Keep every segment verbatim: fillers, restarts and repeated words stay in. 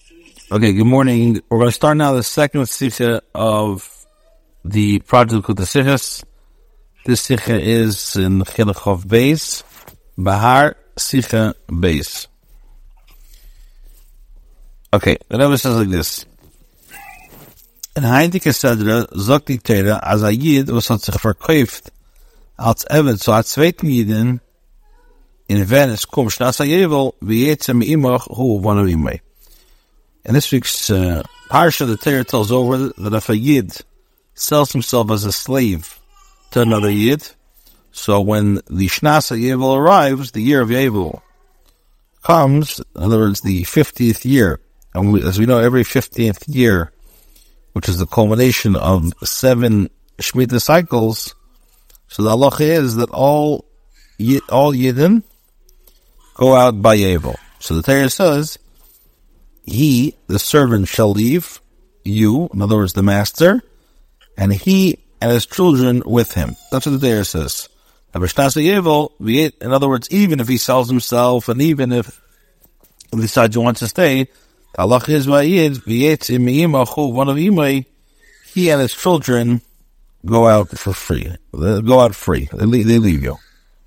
Okay, good morning. We're going to start now the second sikha of the project with the sikhas. This sikha is in Chilachov Beis, Bahar Sikha Beis. Okay, the Rebbe says like this. In Heinike Sedra, Zokti Teda, as a Yid, was hat sich verkauft, als Evet, so hat zweiten Yidin, in Venice, kum Shnasa Yevel, wie yetzem imach, hu one of imay. In this week's uh, parsha, the Torah tells over that if a Yid sells himself as a slave to another Yid, so when the Shnasa Yevel arrives, the year of Yevel comes, in other words, the fiftieth year, and we, as we know, every fifteenth year, which is the culmination of seven Shemitah cycles, so the halacha is that all all Yidden go out by Yevel. So the Torah says, he, the servant, shall leave you, in other words, the master, and he and his children with him. That's what the Torah says. In other words, even if he sells himself, and even if he decides he wants to stay, the halacha is one of imay, he and his children go out for free. They go out free. They leave, they leave you.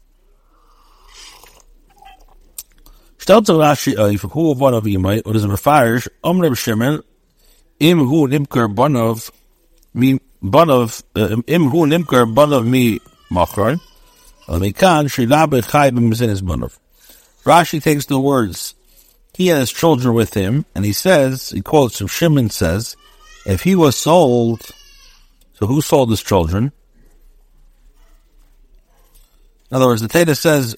Stelt zu Rashi auf, hu one of imay, or is a mefarish, omne Shimon, im hu nimker banov, mi banov, im hu nimker banov mi machar, mikan shilabe chai b'mizin banov. Rashi takes the words, he and his children with him, and he says, he quotes from Shimon says, if he was sold, so who sold his children? In other words, the Torah says,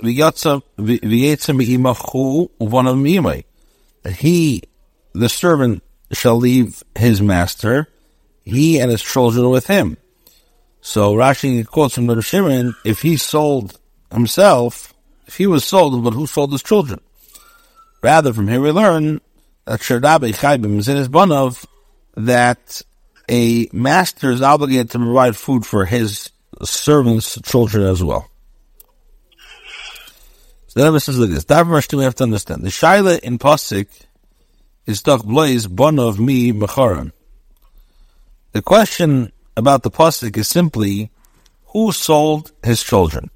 that he, the servant, shall leave his master, he and his children with him. So Rashi quotes from the Shimon, if he sold himself, if he was sold, but who sold his children? Rather, from here we learn that that a master is obligated to provide food for his servants' children as well. So the Rebbe says like this. We have to understand. The shaila in Pasuk is Doch Blois Banov Mi Mecharan. The question about the Pasuk is simply, who sold his children?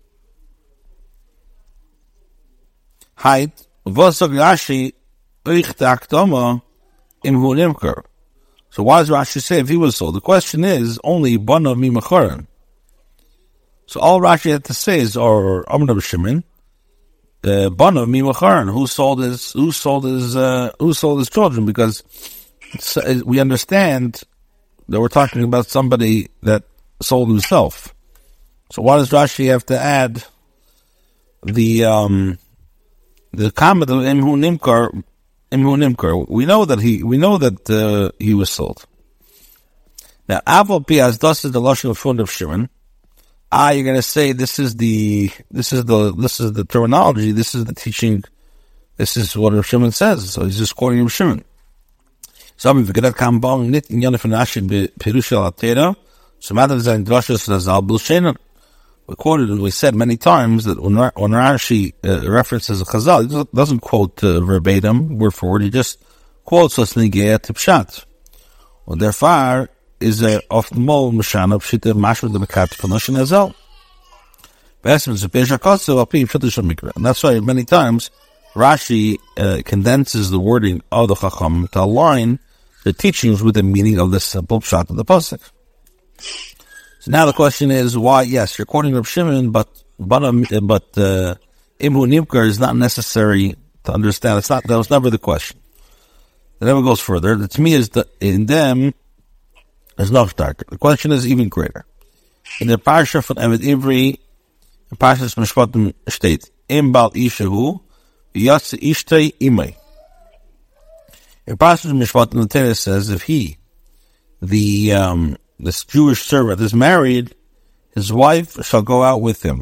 Heit, Vosog Rashi Uich Taktoma in Hu Nimker. So why does Rashi say if he was sold? The question is only Banov Mi Mecharan. So all Rashi had to say is, or Amr Shimon, Uh, Banov mi Mecharan, who sold his, who sold his, uh, who sold his children, because we understand that we're talking about somebody that sold himself. So why does Rashi have to add the, um, the comment of Imhu Nimkar, Imhu Nimkar? We know that he, we know that, uh, he was sold. Now, Aval Piaz, this is the Lashon of Fund of Shimon. Ah, you're going to say this is the this is the this is the terminology. This is the teaching. This is what Rav Shimon says. So he's just quoting Rav Shimon. So we forget kambang nit in yonif nashim be perushal atera. So matter zayin drashos lazal bulshena. We quoted and we said many times that when when Rashi uh, references a Chazal, he doesn't quote uh, verbatim word for word. He just quotes us nigea tipshat. Well, therefore, is a of the mol mashana pshita mashma the mekat konushin azal. Besim is a pesha kotzel api pshita mikra, and that's why many times Rashi uh, condenses the wording of the Chacham to align the teachings with the meaning of the simple pshat of the pasuk. So now the question is, why? Yes, you're quoting Reb Shimon, but but but uh, Imhu Nimkar is not necessary to understand. It's not. That was never the question. It never goes further. The to me is that in them. Is noch starker. The question is even greater. In the parsha von Eved Ivri, in Parshas Mishpatim steht, Im Bal Ishahu, Yatsi Ishtei Imay. In Parshas Mishpatim, the Torah says, if he, the, um, this Jewish servant is married, his wife shall go out with him.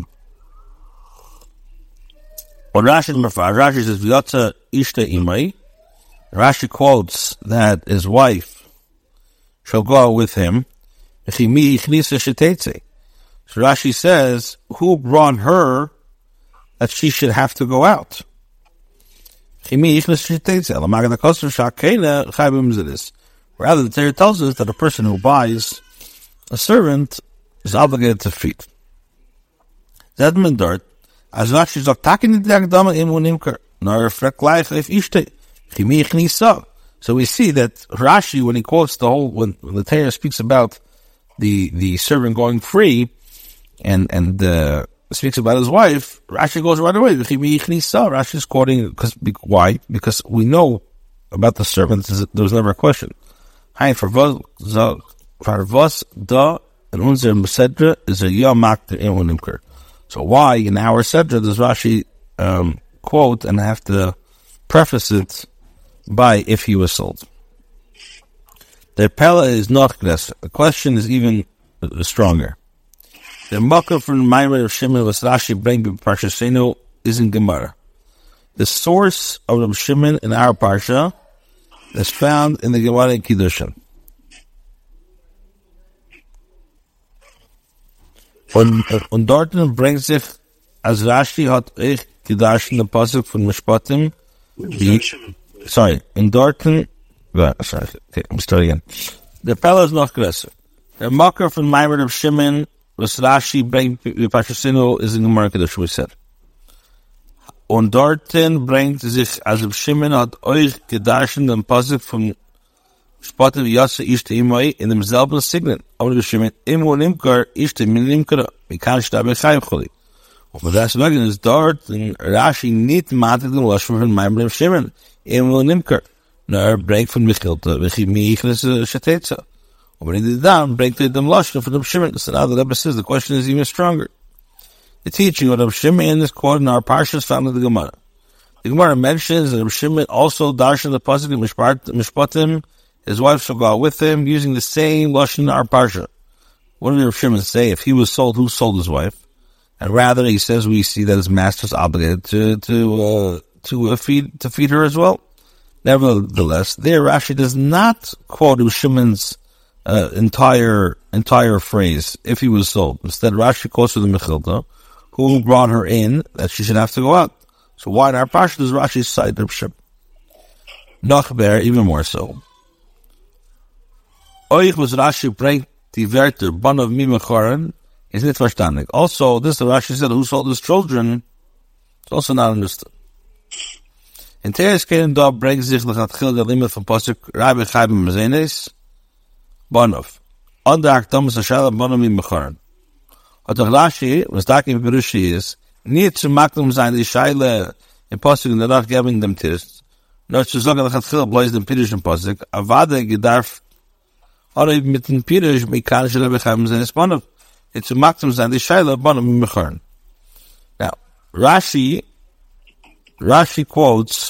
When Rashi Rashi says, Yatsi Ishtei Imay, Rashi quotes that his wife shall go out with him. So Rashi says, who brought her that she should have to go out? Rather, the Torah tells us that a person who buys a servant is obligated to feed. Zedman dort, as Rashi sagt, takin in der Akdama imu nimker, nor reflect life if ishte, chimi ichnisa. So we see that Rashi, when he quotes the whole, when, when the Torah speaks about the, the servant going free, and, and, uh, speaks about his wife, Rashi goes right away. Rashi is quoting, because, why? Because we know about the servants, there was never a question. Hi, for was da and unser Sedra is a yom makter in unimker. So why in our Sedra does Rashi um, quote and have to preface it by if he was sold? The Pella is not gres. The question is even uh, stronger. The Makkah from the Maimer of Shimon was Rashi bring Parsha Senu is in Gemara. The source of the Shimon in our Parsha is found in the Gemara in Kiddushin. Und, und dort bringt sich, als Rashi hat ich Kiddushin, der Pasuk von Mishpatim, die, sorry, in Dorten, sorry, okay, I'm starting again. The fellow is not größer. The Makkah from Maimer of Shimon was Rashi bringt Parsha Senu is in Gemara Kiddushin, we said. Und dorten bringt sich, als Shimon hat euch Kiddushin, den Pasuk von Spatte wie Yasa ishte imoi in demselben Signet. Aber der Shimon imo nimkar ishte min nimkar mikan shtabe chayim choli. Und von das wegen ist dort in Rashi nicht matig den Lashon von meinem Leben Shimon imo nimkar. Na er bringt von Michilte, welche Michilis Shatetza. Und wenn er dann bringt er den Lashon von dem Shimon. So now the Rebbe says the question is even stronger. The teaching of the Shimon in this quote in our Parsha is found in the Gemara. The Gemara mentions that Shimon also darshan the pasuk in Mishpatim. His wife shall go out with him, using the same lashon in our parsha. What did Rav Shimon say? If he was sold, who sold his wife? And rather, he says we see that his master is obligated to to uh, to uh, feed to feed her as well. Nevertheless, there Rashi does not quote Rav Shimon's uh, entire entire phrase. If he was sold, instead Rashi quotes to the Mechilta, who brought her in, that she should have to go out. So why in our parsha does Rashi cite Rav Shimon? Nachber, even more so. Oich was Rashi bringt die Wörter Bon of Mimachoren is nicht verstandig. Also, this Rashi said who sold his children is also not understood. In Teres Keren da bringt sich lechatchil der limit von Pasuk Rabbi Chaim Mazenes Bonov. On the Akdam is a Shala Bon of Mimachoren. What the Rashi was talking about Berushi is nicht zu maklim sein die Scheile in Pasuk and not giving them tis. Nor zu sagen lechatchil bloß den Pirush in Pasuk avade gedarf or even mit dem Pirush, mit kann ich Rebbe Chaim sein, ist Bonov. It's a maximum sein, die Scheile, Bonov mit Mechern. Now, Rashi, Rashi quotes,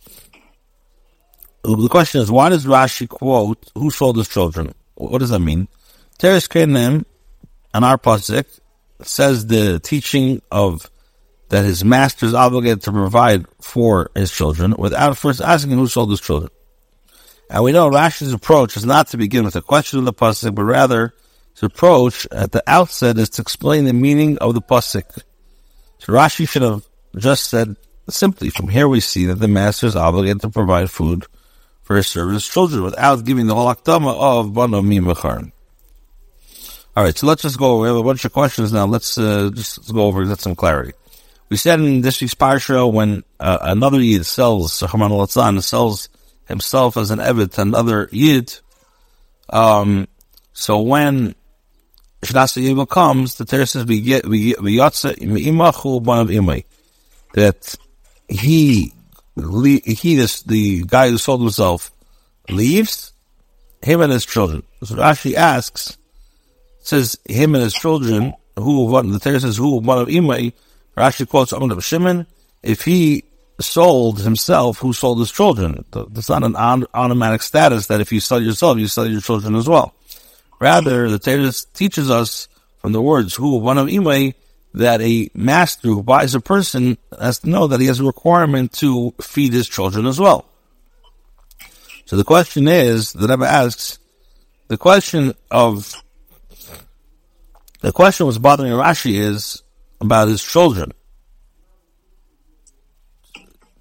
the question is, why does Rashi quote, who sold his children? What does that mean? Teres Kenem, on our pasuk, says the teaching of, that his master is obligated to provide for his children, without first asking who sold his children. And we know Rashi's approach is not to begin with a question of the pasuk, but rather his approach at the outset is to explain the meaning of the pasuk. So Rashi should have just said simply, from here we see that the master is obligated to provide food for his servants' children, without giving the whole akdama of Bano Mi Mecharn. All right, so let's just go over. We have a bunch of questions now. Let's uh, just let's go over and get some clarity. We said in this week's parsha when uh, another yid sells Chaman al sells himself as an eved to another yid. Um, so when Shnas Yibah comes, the Torah says we get we yotze imachu banav imay, that he he this the guy who sold himself leaves him and his children. So Rashi asks, says him and his children. Who what the Torah says who banav imay. Rashi quotes Amar of Shimon. If he sold himself, who sold his children? That's not an automatic status that if you sell yourself, you sell your children as well. Rather, the Torah teaches us from the words "who one of imay" that a master who buys a person has to know that he has a requirement to feed his children as well. So the question is, the Rebbe asks, the question of the question was bothering Rashi is about his children.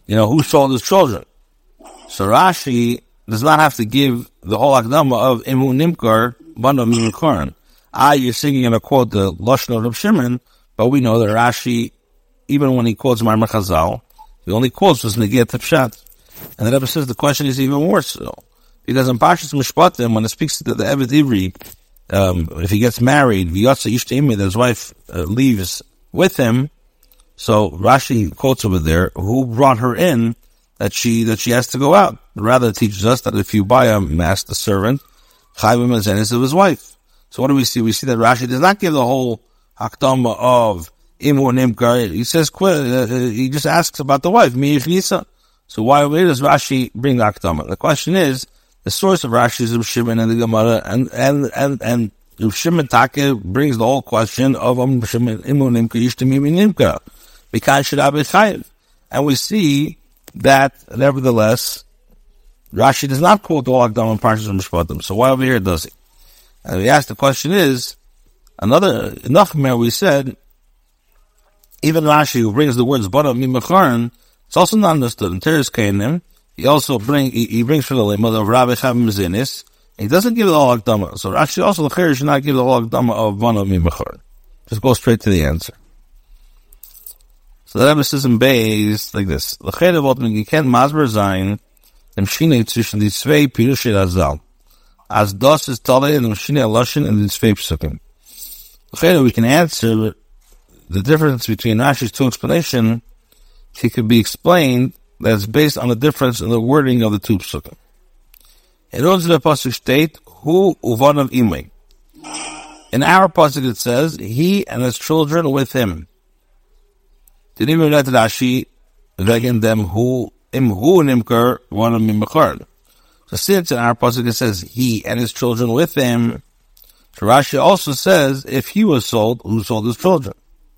you know, who sold his children? So Rashi does not have to give the whole akdama of Imu Nimkar, Bana Mimakaran. Ah, you're singing in a quote the Lashon of Reb Shimon, but we know that Rashi, even when he quotes Marmar Chazal, he only quotes was Negiyat Pshat. And the Rebbe says the question is even more so. Because in Parshas Mishpatim, when it speaks to the Eved Ivri, um, if he gets married, V'yotza Ishta Imi, that his wife uh, leaves with him, so Rashi quotes over there, who brought her in, that she that she has to go out. Rather, it teaches us that if you buy a master servant, Chayvim Azenis of his wife. So what do we see? We see that Rashi does not give the whole Hakdama of Imu Nimkar. He says, uh, he just asks about the wife, Mi Yichnisa. So why where does Rashi bring the Hakdama? The question is, the source of Rashi is Reb Shimon and the Gemara, and and and and Reb Shimon Taka brings the whole question of Am Shimon Imu Nimkar Yishtem Imi Nimkar because should be Chayiv, and we see that nevertheless Rashi does not quote the whole Hakdama in Parshas Mishpatim. So why over here does he? And we ask the question is another enough where we said even Rashi who brings the words Bana Mimacharan, it's also not understood in Teres Kainim. He also bring he, he brings from the limud of Rabbi Chavim Zinis. He doesn't give the whole Hakdama. So Rashi also the Chayr should not give the whole Hakdama of Bana Mimachar. Just go straight to the answer. So the Rebbe says in Beis like this: the Chayr of Otman Giken Masber Zayin dem Shine zwischen die zwei Pirushei Azal. As das is Tale and dem Shine Lashon and the zwei Psukim. The Chayr we can answer the difference between Rashi's two explanations. It could be explained that it's based on the difference in the wording of the two psukim. In order to the pasuk state, "Hu uvanav imay." In our pasuk it says, "He and his children with him." Didn't even let Rashi reckon them who im hu nimkar vanav mimachar. So since in our pasuk it says, "He and his children with him," so Rashi also says, "If he was sold, who sold his children?"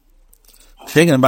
On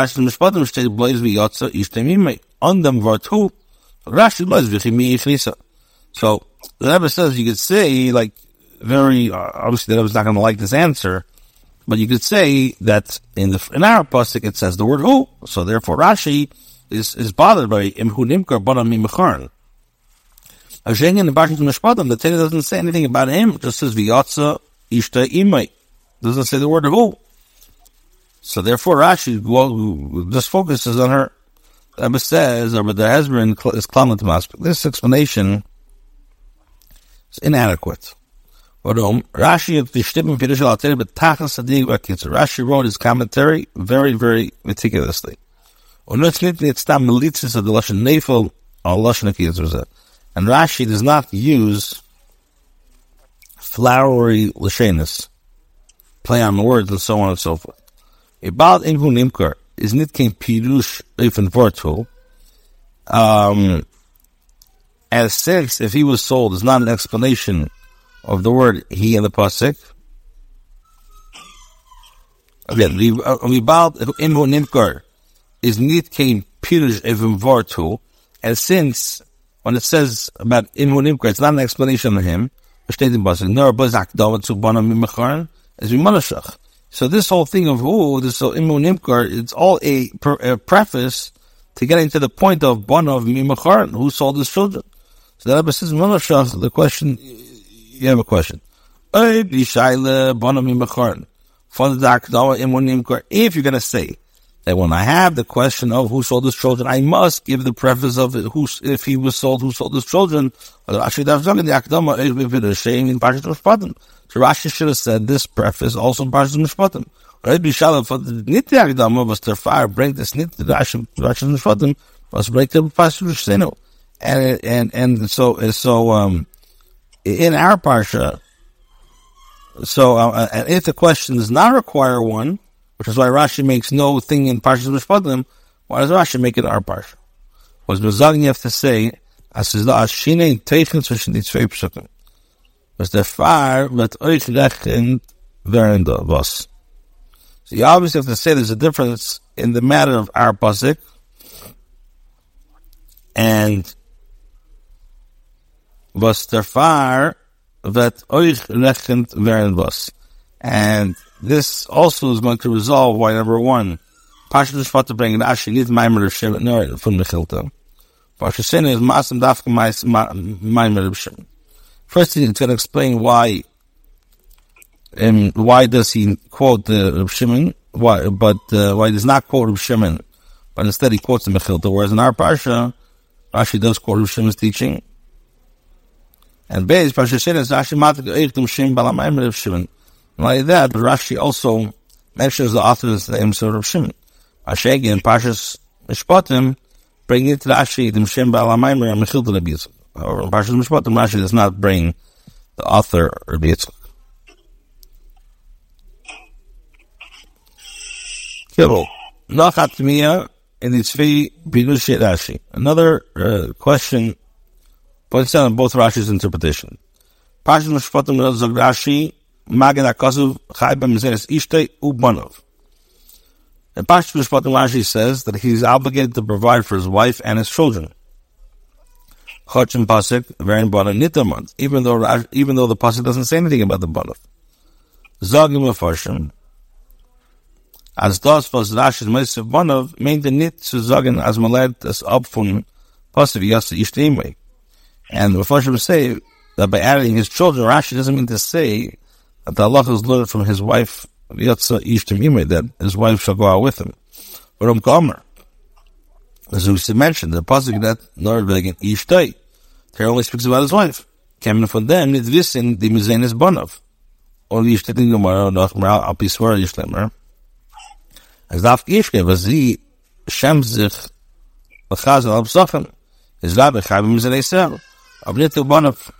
them var two, Rashi was v'chimi yichlisa. So the Rebbe says you could say, like, very uh, obviously the Rebbe's not going to like this answer, but you could say that in the in our pasuk it says the word who, so therefore Rashi is is bothered by imhu nimkar bana mimacharn. In the Parshas Mishpatim, the Torah doesn't say anything about him; it just says v'yotza ishta imay. Doesn't say the word who. So therefore Rashi well, just focuses on her. The Rebbe says, or the Hezron is Klamat Maspik. This explanation is inadequate. Rashi Rashi wrote his commentary very, very meticulously. And Rashi does not use flowery lashenis, play on the words, and so on and so forth. About Imhu Nimkar is nit kein pirush even vortul. Um, as six, if he was sold, is not an explanation of the word he in the pasuk. Again, about Imhu Nimkar is nit kein pirush even vortul. And since when it says about Imhu Nimkar, it's not an explanation of him. Nor bazak davat zu bana mimacharn as we manashach. So this whole thing of who, this whole Imu Nimkar, it's all a, a preface to getting to the point of Bana of Mimachar, who sold his children. So the Rebbe says, the question, you have a question. If you're going to say that when I have the question of who sold his children, I must give the preface of it, who, if he was sold, who sold his children. So Rashi should have said this preface also in Parshas Mishpatim. Rabbi Shalom for the Nitya Akdama was their fire break this Nitya Rashi Mishpatim was break the Parshas Mishpatim. And and and so so um in our parsha, so uh, and if the question does not require one, which is why Rashi makes no thing in Parshas Mishpatim, why does Rashi make it our parsha? Was Bezagin you have to say as is the Ashine Teichen zwischen die zwei Psukim. Was der fire mit euch rechnen während was. So you obviously have to say there's a difference in the matter of our pasuk and was der fire that euch rechnet während was. And this also is going to resolve why number one, Parshas Mishpatim bring an Ashi nit Maimer Shem nor from Mechilta. Pasha is Masam Dafka Maimer Reb Shimon. First, he's going to explain why. Um, why does he quote uh, Reb Shimon? Why, but uh, why he does not quote Reb Shimon, but instead he quotes the Mechilta. Whereas in our parsha, Rashi does quote Reb Shimon's teaching. And Beis Pasha says Rashi Matik Eichtum Shem Balamayim Reb Shimon. Like that, but Rashi also mentions the author's name of Reb Shimon. Rashi in Parshas Mishpatim bring it to Rashi the Shem Balamayim and Mechilta Reb Yitzchak. Or in Parshas Mishpatim, Rashi does not bring the author Reb Yitzchak. In its Rashi. Another uh, question points out on both Rashi's interpretation. Parshas Mishpatim Zog Rashi Magen HaKasuv Chai B'Mizeres Ishtei U'Banov. In Parshas Mishpatim Rashi says that he's obligated to provide for his wife and his children. Chochem Pasuk Verin Banav Nitamot. Even though even though the Pasuk doesn't say anything about the Banav. Zogim Mefarshim. As das was Rashi's Meister Banav meint er nicht zu sagen, als man lernt es ab von Pasuk Yasa Ishtei. And the Mefarshim say that by adding his children, Rashi doesn't mean to say that the Allah is learned from his wife Yatsa Ishtei, that his wife shall go out with him. But um Gomer, as we mentioned, the Pasuk that Norwegen Ishtei, he only speaks about his wife. Coming from them, nicht wissen, die Mizenes Banav. Or die Ishtei in Gemara, noch mal ab Yiswar Yishlemer. As darf Ishke, was sie schämt sich bechazal ab Sachen, is Rabbi Chaim Mizenei Sel, ab nicht to Banav.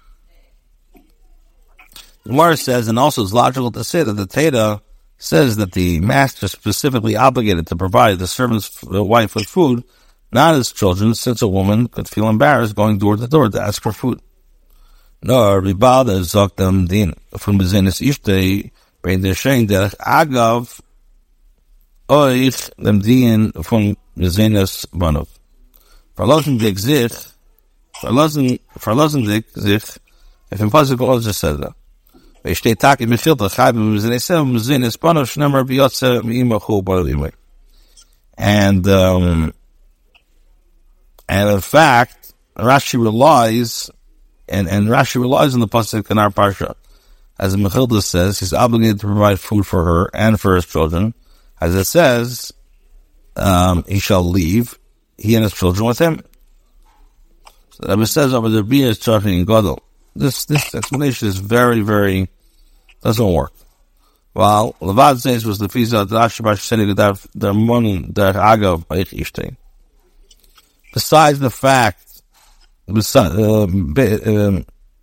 The Gemara says, and also it's logical to say that the Torah says that the master is specifically obligated to provide the servant's wife with food, not his children, since a woman could feel embarrassed going door to door to ask for food. Nor, Ribada sagt dem Din, von Bezenes Ishtei, bei der Schein der Agav, euch dem Din von Bezenes Banav. Verlassen dich sich, verlassen, verlassen dich sich, if impossible also said that. Weil steht Tag im Filter, Chaim Bezenes Bezenes Banav, Shnemar Biyotze, Mi'imachu, Baravimai. And, um, And in fact, Rashi relies, and, and Rashi relies on the pasuk in our parsha. As Mechilda says, he's obligated to provide food for her and for his children. As it says, um, he shall leave, he and his children with him. So that it says over the Bia is talking in Gadol. This, this explanation is very, very, doesn't work. While Levad says was the Fiza, Rashi Bash Seni Gadav, der Mon, der Agav, Eich Ishtei. Besides the fact, besides, uh, be, um,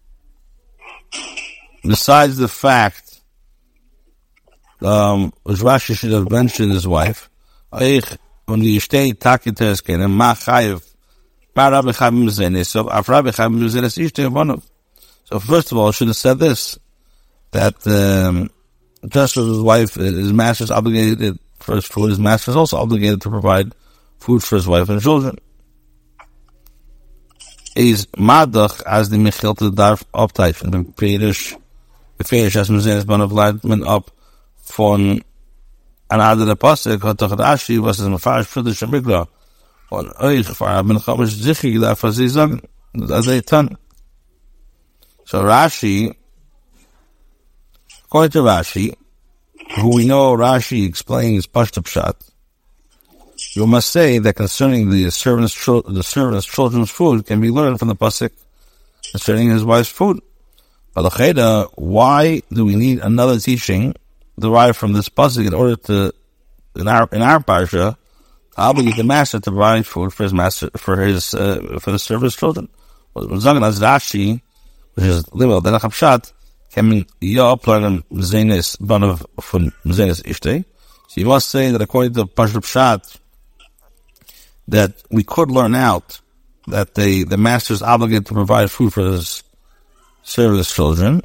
besides the fact, um, which Rashi should have mentioned his wife, so first of all, I should have said this, that, um, just as his wife, his master is obligated for his food, his master is also obligated to provide food for his wife and children. Is Madach as the Mechilta darf opteifen. Beim Perisch, Perisch, as man sehen, ist man auf Leitman ab von einer anderen Pasuk, hat doch Rashi, was es Mefarisch Friedrich und Mikra, und euch, vor bin ich aber sicher gedacht, was sie sagen, das ist dann. So Rashi, according to Rashi, who we know Rashi explains Pashta Pshat, you must say that concerning the servant's children, the servant's children's food can be learned from the pasuk concerning his wife's food. But the Cheda, why do we need another teaching derived from this pasuk in order to, in our in our parsha, to obligate the master to provide food for his master for his uh, for the servant's children? Well, as Rashi, which is Livel Derech Pshat, can ja planen Zenes Banav von Zenes Ishtei. So you must say that according to Pashut Pshat, that we could learn out that the, the master is obligated to provide food for his servant's children.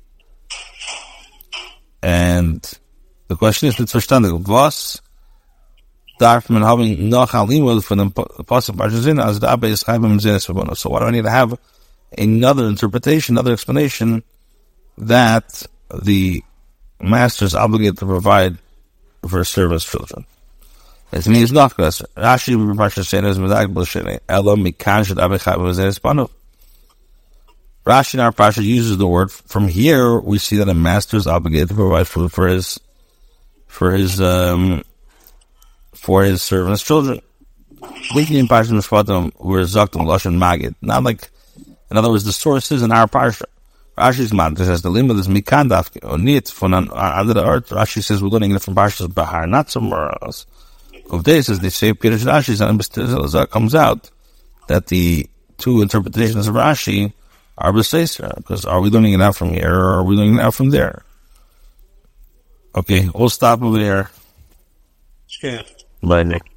And the question is, it's verstandig. Was darf man haben noch ein Limud von dem Pasuk Parshas as the Abba is Chaim Zenes Banav. So why do I need to have another interpretation, another explanation that the master is obligated to provide for his servant's children? It means not because Rashi Parsha saying is Medag B'Sheni Elo Mikan Shad Abichai V'Zeh Espanu. Rashi in our Parsha uses the word. From here, we see that a master is obligated to provide food for his for his um for his servants' children. We in Parsha Mishpatim were Zaktim Lashon Magid. Not like, in other words, the sources in our Parsha. Rashi's man says the limit is Mikan Dafki or Nit from under the earth. Rashi says we're learning it from Parshas Bahar, not somewhere else. Of this, as they say, Pirush Rashi and comes out that the two interpretations of Rashi are b'seisra, because are we learning it out from here or are we learning it out from there? Okay, we'll stop over there. Yeah. Bye, Nick.